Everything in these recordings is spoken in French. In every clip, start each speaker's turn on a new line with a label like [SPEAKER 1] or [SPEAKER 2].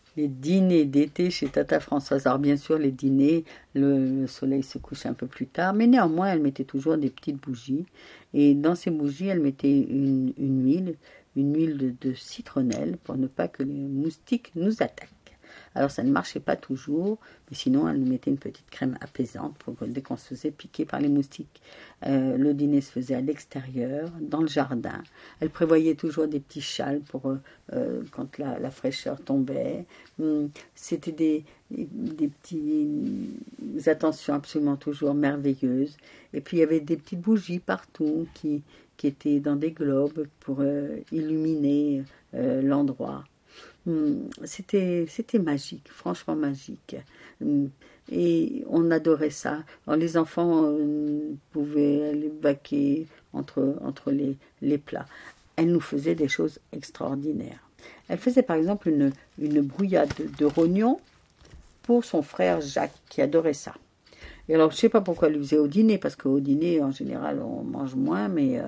[SPEAKER 1] Les dîners d'été chez Tata Françoise. Alors bien sûr, les dîners, le soleil se couche un peu plus tard, mais néanmoins, elle mettait toujours des petites bougies. Et dans ces bougies, elle mettait une huile de citronnelle pour ne pas que les moustiques nous attaquent. Alors ça ne marchait pas toujours, mais sinon elle nous mettait une petite crème apaisante pour que dès qu'on se faisait piquer par les moustiques. Le dîner se faisait à l'extérieur, dans le jardin. Elle prévoyait toujours des petits châles pour quand la fraîcheur tombait. C'était des petites attentions absolument toujours merveilleuses. Et puis il y avait des petites bougies partout qui étaient dans des globes pour illuminer l'endroit. C'était magique, franchement magique. Et on adorait ça. Alors, les enfants pouvaient aller vaquer entre les plats. Elle nous faisait des choses extraordinaires. Elle faisait par exemple une brouillade de rognons pour son frère Jacques, qui adorait ça. Et alors, je ne sais pas pourquoi elle le faisait au dîner, parce qu'au dîner, en général, on mange moins, mais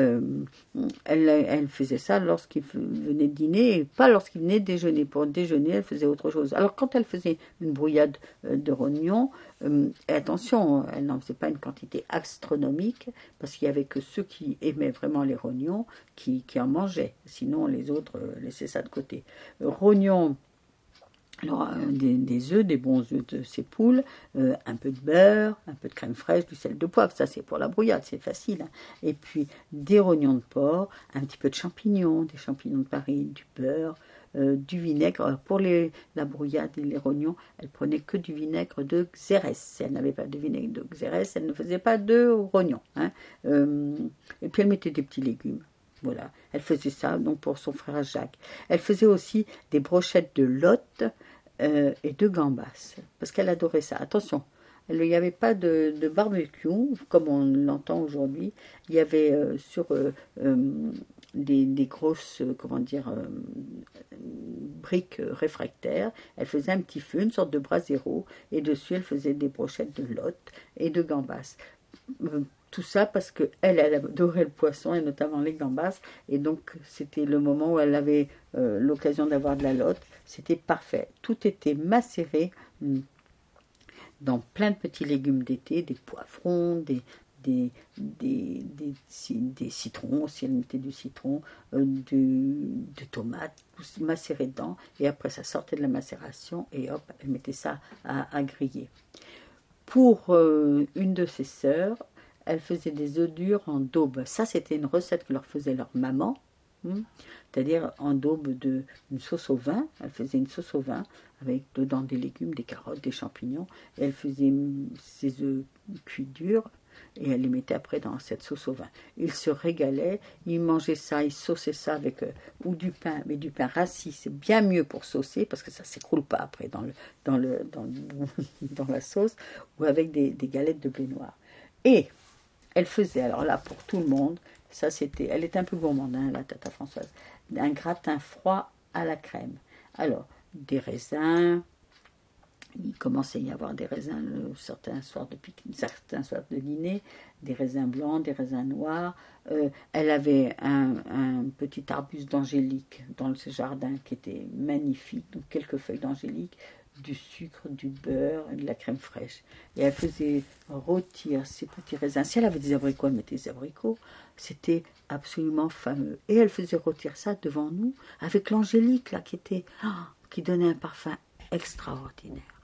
[SPEAKER 1] elle faisait ça lorsqu'il venait dîner, et pas lorsqu'il venait déjeuner. Pour déjeuner, elle faisait autre chose. Alors, quand elle faisait une brouillade de rognons, et attention, elle n'en faisait pas une quantité astronomique, parce qu'il n'y avait que ceux qui aimaient vraiment les rognons qui en mangeaient. Sinon, les autres laissaient ça de côté. Rognons. Alors, des œufs, des bons œufs de ces poules, un peu de beurre, un peu de crème fraîche, du sel de poivre, ça c'est pour la brouillade, c'est facile. Hein. Et puis des rognons de porc, un petit peu de champignons, des champignons de Paris, du beurre, du vinaigre. Alors, pour la brouillade et les rognons, elle prenait que du vinaigre de Xérès. Si elle n'avait pas de vinaigre de Xérès, elle ne faisait pas de rognons. Hein. Et puis elle mettait des petits légumes. Voilà, elle faisait ça donc pour son frère Jacques. Elle faisait aussi des brochettes de lotte et de gambas, parce qu'elle adorait ça. Attention, il n'y avait pas de barbecue, comme on l'entend aujourd'hui. Il y avait des grosses, briques réfractaires. Elle faisait un petit feu, une sorte de brasero, et dessus elle faisait des brochettes de lotte et de gambas. Tout ça parce qu'elle adorait le poisson et notamment les gambas, et donc c'était le moment où elle avait l'occasion d'avoir de la lotte. C'était parfait, tout était macéré dans plein de petits légumes d'été, des poivrons, des citrons, si elle mettait du citron, des tomates, tout macéré dedans, et après ça sortait de la macération et hop, elle mettait ça à griller. Pour une de ses sœurs, elle faisait des œufs durs en daube. Ça, c'était une recette que leur faisait leur maman, c'est-à-dire en daube d'une sauce au vin. Elle faisait une sauce au vin avec dedans des légumes, des carottes, des champignons. Et elle faisait ses œufs cuits durs et elle les mettait après dans cette sauce au vin. Ils se régalaient, ils mangeaient ça, ils sauçaient ça avec ou du pain, mais du pain rassis, c'est bien mieux pour saucer parce que ça ne s'écroule pas après dans la sauce, ou avec des galettes de blé noir. Et elle faisait, alors là, pour tout le monde, ça c'était, elle était un peu gourmande, hein, la Tata Françoise, un gratin froid à la crème. Alors, des raisins, il commençait à y avoir des raisins certains soirs de dîner, des raisins blancs, des raisins noirs. Elle avait un petit arbuste d'angélique dans ce jardin qui était magnifique, donc quelques feuilles d'angélique, du sucre, du beurre et de la crème fraîche. Et elle faisait rôtir ces petits raisins. Si elle avait des abricots, elle mettait des abricots. C'était absolument fameux. Et elle faisait rôtir ça devant nous avec l'angélique là qui donnait un parfum extraordinaire.